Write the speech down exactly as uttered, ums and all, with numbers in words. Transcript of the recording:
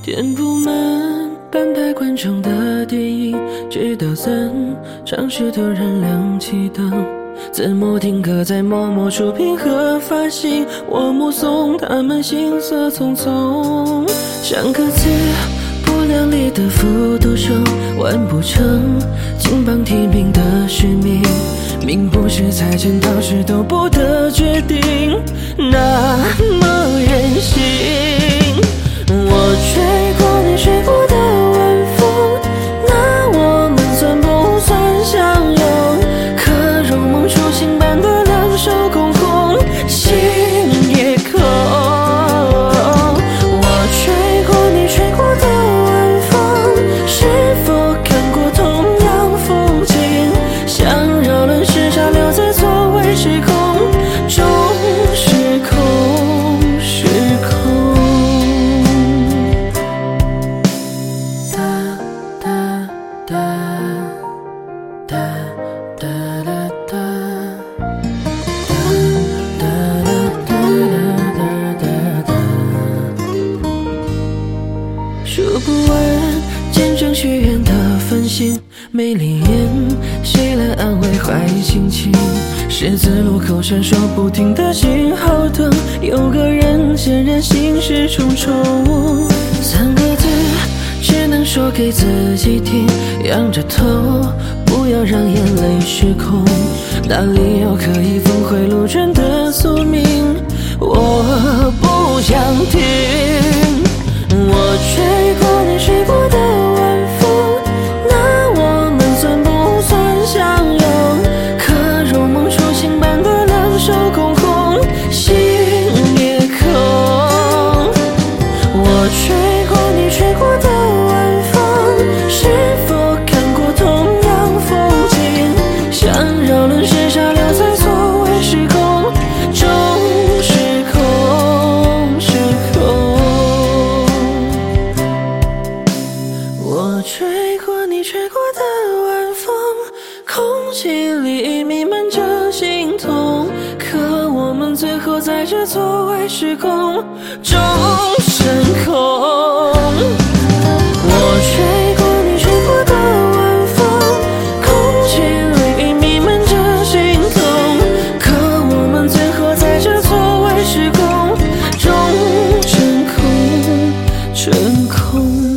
填不满半排观众的电影，直到散场时突然亮起灯，字幕定格在某某出品和发行，我目送他们行色匆匆，像歌词不量力的复读生，完不成金榜题名的使命，命不是财神到时都不得决定，那么任性。我吹过你吹过的晚风，那我们算不算相拥？可如梦初醒般的两手空空，心也空。我吹过你吹过的晚风，是否看过同样风景？想绕轮时差留在错位时空中，时空时空。数不完见证许愿的繁星，没灵验谁来安慰坏心情？十字路口闪烁不停的信号灯，有个人显然心事重重，三个字只能说给自己听，仰着头不要让眼泪失控，哪里有可以峰回路转的宿命？我不想听。我吹过你吹过的晚风，那我们算不算相拥？可如梦初醒般的两手空空，心也空。我吹过你吹过的晚风，是否看过同样风景？想绕轮时差留在错位时空中，时空时空。我吹过你吹过的晚风，空气里弥漫着心痛，可我们最后在这错位时空中升空。我吹过你吹过的晚风，空气里弥漫着心痛，可我们最后在这错位时空中升空升空。